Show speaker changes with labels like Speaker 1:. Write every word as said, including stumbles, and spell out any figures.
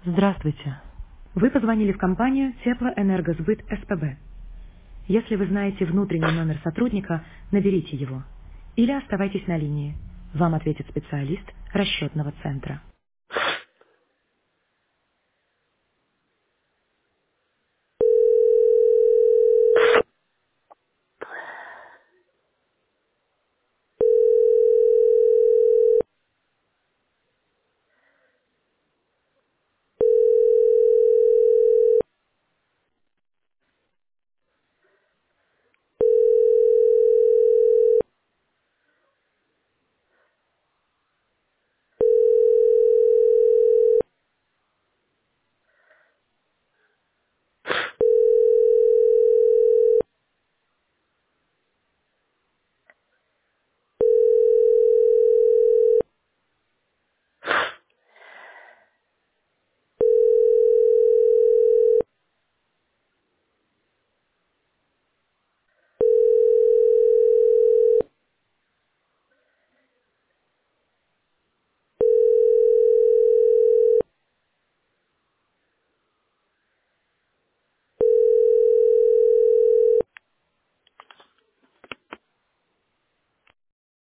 Speaker 1: Здравствуйте. Вы позвонили в компанию Теплоэнергосбыт СПБ. Если вы знаете внутренний номер сотрудника, наберите его. Или оставайтесь на линии. Вам ответит специалист расчетного центра.